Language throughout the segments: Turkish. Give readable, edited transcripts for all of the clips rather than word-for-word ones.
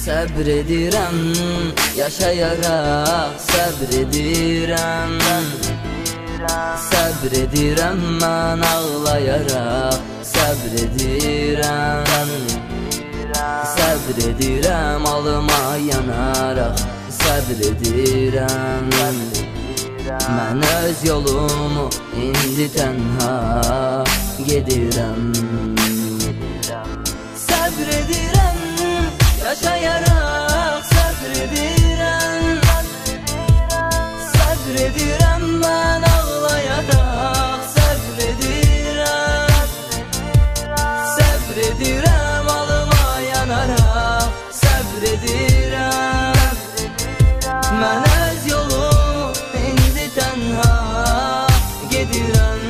Səbredirəm, yaşayaraq səbredirəm. Səbredirəm, mən ağlayaraq səbredirəm. Səbredirəm, alıma yanaraq səbredirəm. Mən öz yolumu indi tənha gedirəm. Səbredirəm, yaşayaraq səbredirəm. Səbredirəm, mən ağlayaraq səbredirəm. Səbredirəm, alıma yanaraq səbredirəm. Mən öz yolumu indi tənha gedirəm.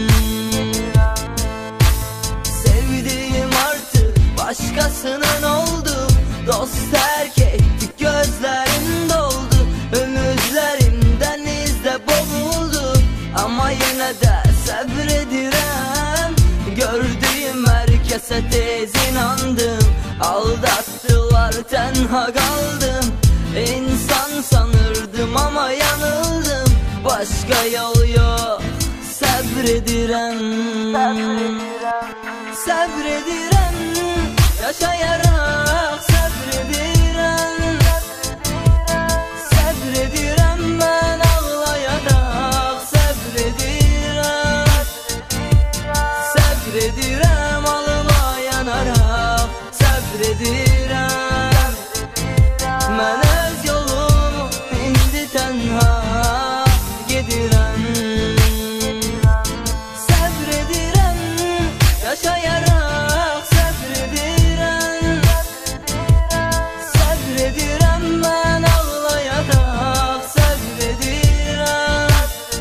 Sevdiğim artık başkasının oldu. Dost terk ettik, gözlerim doldu. Ümitlerim denizde boğuldu. Ama yine de sabredirem. Gördüğüm herkese tez inandım. Aldattılar, tenha kaldım. İnsan sanırdım ama yanıldım. Başka yol yok, sabredirem. Sabredirem, yaşayarak sabredirem. Sabredirem, ben ağlayarak sabredirem. Sabredirem, alıma yanarak sabredirem. Ben öz yolumu indi tenha gedirem. Sabredirem, yaşayarak sabredirem. Sabredirem, ben ağlayarak sabredirem.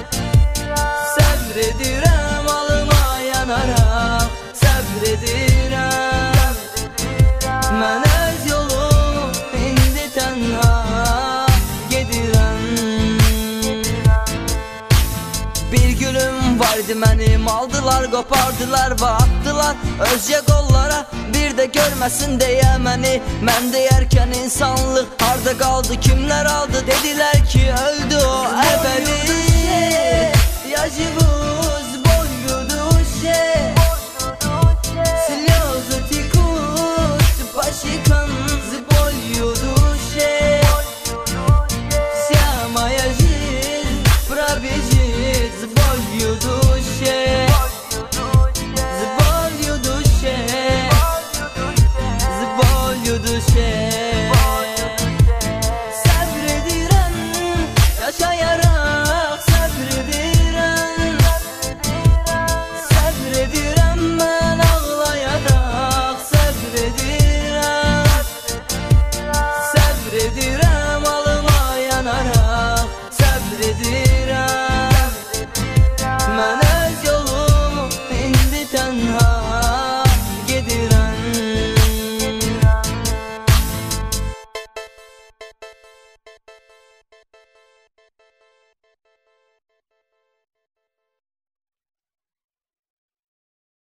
Sabredirem, alıma yanarak sabredirem. Ben öz yolumu indi tenha gedirem. Bir gülüm vardı benim, aldılar kopardılar ve attılar özce kollara. Bir de görmesin diye beni, ben deyerken insanlık harda kaldı, kimler aldı, dediler ki öldü o ebedi.